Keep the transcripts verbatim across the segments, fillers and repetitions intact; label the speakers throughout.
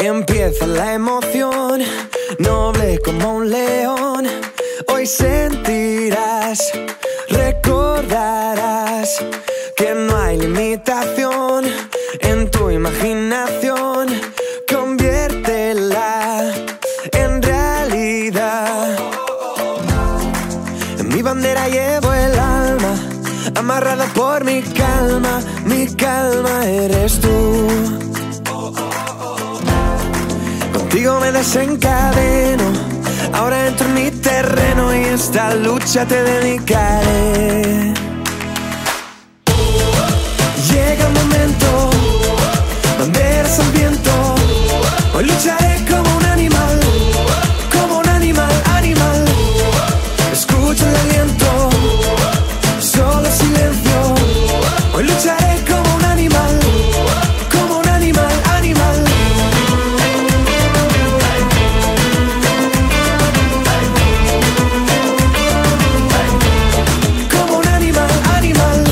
Speaker 1: Empieza la emoción, noble como un león. Hoy sentirás, recordarás que no hay limitación en tu imaginación. Conviértela en realidad. En mi bandera llevo el alma, amarrada por mi calma. Mi calma eres tú. Contigo me desencadeno, ahora entro en mi terreno y esta lucha te dedicaré. Llega el momento, banderas al viento. Hoy lucharé como un animal, como un animal, animal. Escucha el aliento, solo silencio. Hoy lucharé como un animal, como un animal, animal. Como un animal, animal.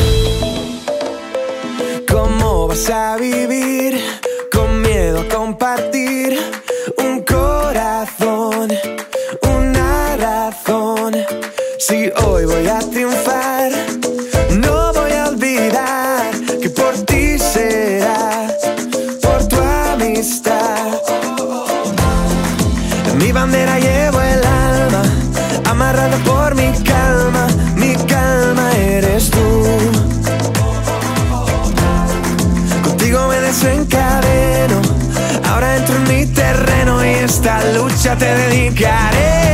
Speaker 1: ¿Cómo vas a vivir con miedo a compartir un corazón, una razón? Si hoy voy a triunfar, no voy a olvidar que por ti será, por tu amistad. En mi bandera llevo el alma, amarrada por mi calma. Mi calma eres tú. Contigo me desencadeno, ahora entro en mi terreno y esta lucha te dedicaré.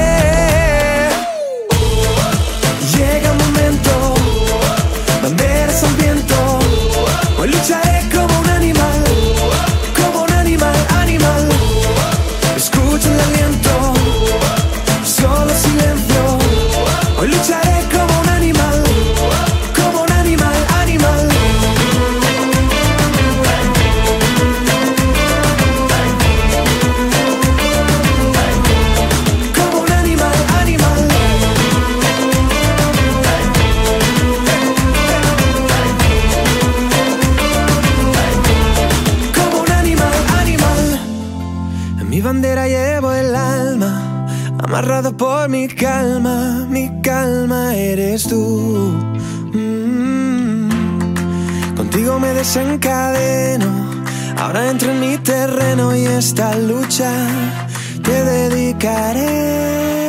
Speaker 1: Llega un momento, banderas al viento. Hoy lucharé como un animal, como un animal, animal. Escucha el aliento, solo silencio. Hoy lucharé como un animal, como un animal, animal. Como un animal, animal. Como un animal, animal. En mi bandera llevo el alma, amarrado por mi calma. Mi calma eres tú. Mm. Contigo me desencadeno, ahora entro en mi terreno y esta lucha te dedicaré.